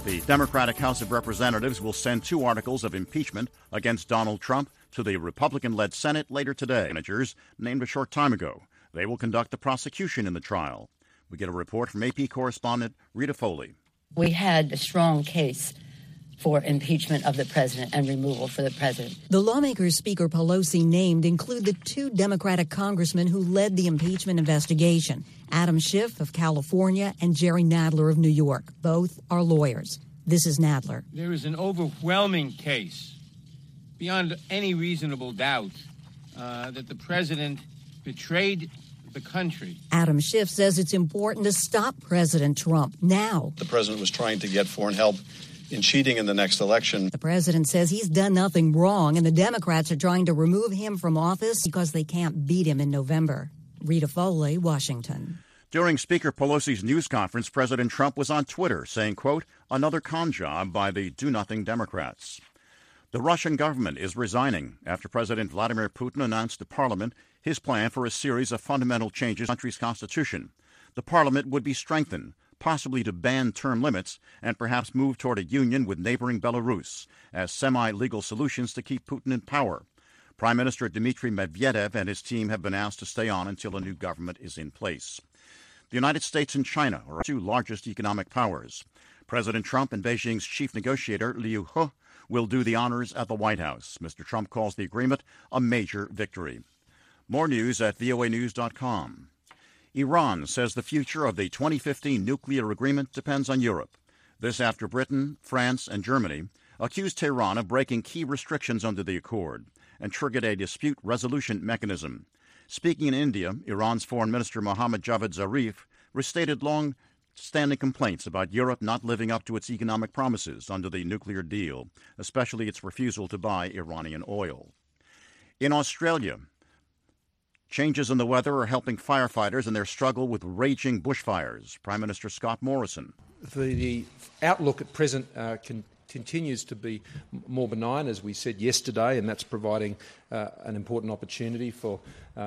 The Democratic House of Representatives will send 2 articles of impeachment against Donald Trump to the Republican-led Senate later today. Managers named a short time ago. They will conduct the prosecution in the trial. We get a report from AP correspondent Rita Foley. We had a strong case for impeachment of the president and removal for the president. The lawmakers Speaker Pelosi named include the 2 Democratic congressmen who led the impeachment investigation, Adam Schiff of California and Jerry Nadler of New York. Both are lawyers. This is Nadler. There is an overwhelming case, beyond any reasonable doubt, that the president betrayed the country. Adam Schiff says it's important to stop President Trump now. The president was trying to get foreign help in cheating in the next election. The president says he's done nothing wrong, and the Democrats are trying to remove him from office because they can't beat him in November. Rita Foley, Washington. During Speaker Pelosi's news conference, President Trump was on Twitter saying, quote, another con job by the do-nothing Democrats. The Russian government is resigning after President Vladimir Putin announced to Parliament his plan for a series of fundamental changes to the country's constitution. The Parliament would be strengthened, possibly to ban term limits and perhaps move toward a union with neighboring Belarus as semi-legal solutions to keep Putin in power. Prime Minister Dmitry Medvedev and his team have been asked to stay on until a new government is in place. The United States and China are 2 largest economic powers. President Trump and Beijing's chief negotiator, Liu He, will do the honors at the White House. Mr. Trump calls the agreement a major victory. More news at voanews.com. Iran says the future of the 2015 nuclear agreement depends on Europe. This after Britain, France, and Germany accused Tehran of breaking key restrictions under the accord and triggered a dispute resolution mechanism. Speaking in India, Iran's Foreign Minister Mohammad Javad Zarif restated long-standing complaints about Europe not living up to its economic promises under the nuclear deal, especially its refusal to buy Iranian oil. In Australia, changes in the weather are helping firefighters in their struggle with raging bushfires. Prime Minister Scott Morrison. The outlook at present continues to be more benign, as we said yesterday, and that's providing an important opportunity for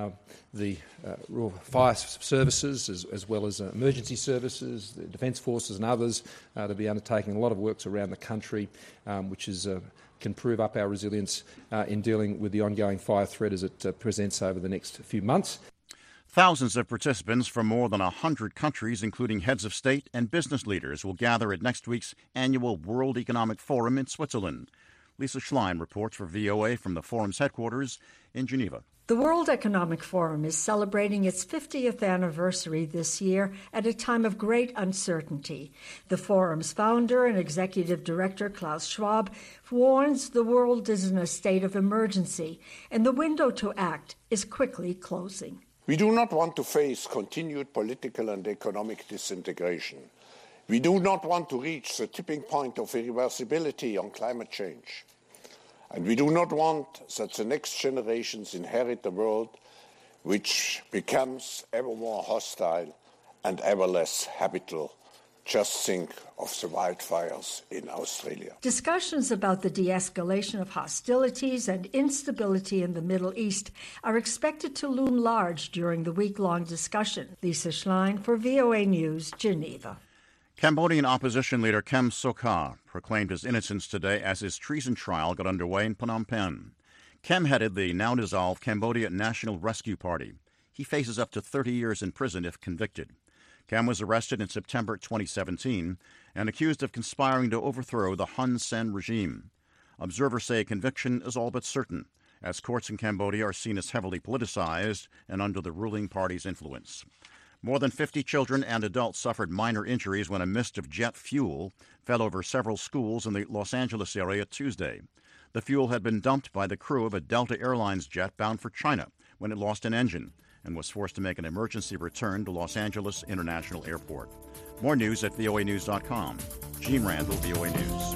the Royal Fire Services as well as emergency services, the Defence Forces and others to be undertaking a lot of works around the country, which can prove up our resilience in dealing with the ongoing fire threat as it presents over the next few months. Thousands of participants from more than 100 countries, including heads of state and business leaders, will gather at next week's annual World Economic Forum in Switzerland. Lisa Schlein reports for VOA from the forum's headquarters in Geneva. The World Economic Forum is celebrating its 50th anniversary this year at a time of great uncertainty. The forum's founder and executive director, Klaus Schwab, warns the world is in a state of emergency, and the window to act is quickly closing. We do not want to face continued political and economic disintegration. We do not want to reach the tipping point of irreversibility on climate change. And we do not want that the next generations inherit a world which becomes ever more hostile and ever less habitable. Just think of the wildfires in Australia. Discussions about the de-escalation of hostilities and instability in the Middle East are expected to loom large during the week-long discussion. Lisa Schlein for VOA News, Geneva. Cambodian opposition leader Kem Sokha proclaimed his innocence today as his treason trial got underway in Phnom Penh. Kem headed the now-dissolved Cambodia National Rescue Party. He faces up to 30 years in prison if convicted. Kem was arrested in September 2017 and accused of conspiring to overthrow the Hun Sen regime. Observers say a conviction is all but certain, as courts in Cambodia are seen as heavily politicized and under the ruling party's influence. More than 50 children and adults suffered minor injuries when a mist of jet fuel fell over several schools in the Los Angeles area Tuesday. The fuel had been dumped by the crew of a Delta Airlines jet bound for China when it lost an engine and was forced to make an emergency return to Los Angeles International Airport. More news at voanews.com. Gene Randall, VOA News.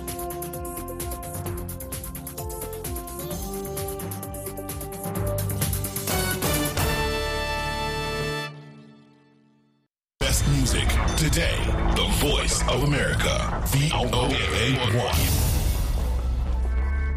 Best music today. The voice of America. VOA1.